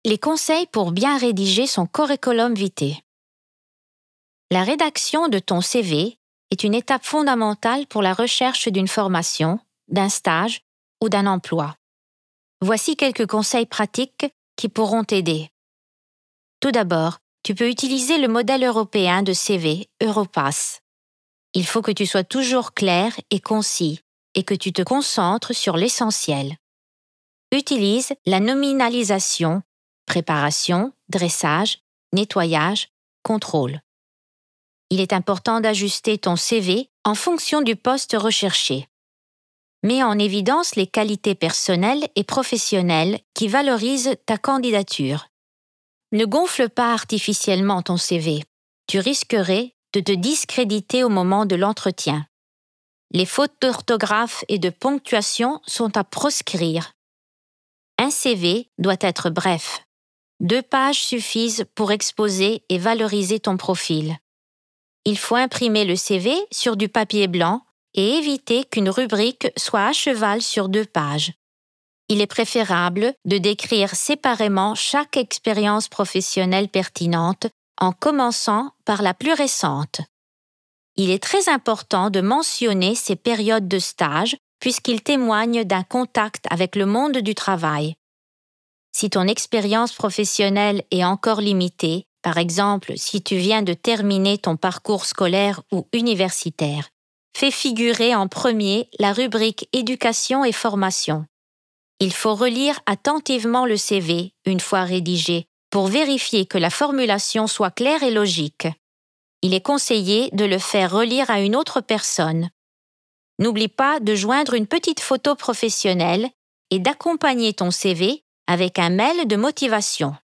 les conseils pour bien rédiger son curriculum vitae. La rédaction de ton CV est une étape fondamentale pour la recherche d'une formation, d'un stage ou d'un emploi. Voici quelques conseils pratiques qui pourront t'aider. Tout d'abord, tu peux utiliser le modèle européen de CV, Europass. Il faut que tu sois toujours clair et concis et que tu te concentres sur l'essentiel. Utilise la nominalisation, préparation, dressage, nettoyage, contrôle. Il est important d'ajuster ton CV en fonction du poste recherché. Mets en évidence les qualités personnelles et professionnelles qui valorisent ta candidature. Ne gonfle pas artificiellement ton CV. Tu risquerais de te discréditer au moment de l'entretien. Les fautes d'orthographe et de ponctuation sont à proscrire. Un CV doit être bref. 2 pages suffisent pour exposer et valoriser ton profil. Il faut imprimer le CV sur du papier blanc et éviter qu'une rubrique soit à cheval sur 2 pages. Il est préférable de décrire séparément chaque expérience professionnelle pertinente en commençant par la plus récente. Il est très important de mentionner ces périodes de stage puisqu'ils témoignent d'un contact avec le monde du travail. Si ton expérience professionnelle est encore limitée, par exemple si tu viens de terminer ton parcours scolaire ou universitaire, fais figurer en premier la rubrique éducation et formation. Il faut relire attentivement le CV une fois rédigé pour vérifier que la formulation soit claire et logique. Il est conseillé de le faire relire à une autre personne. N'oublie pas de joindre une petite photo professionnelle et d'accompagner ton CV avec un mail de motivation.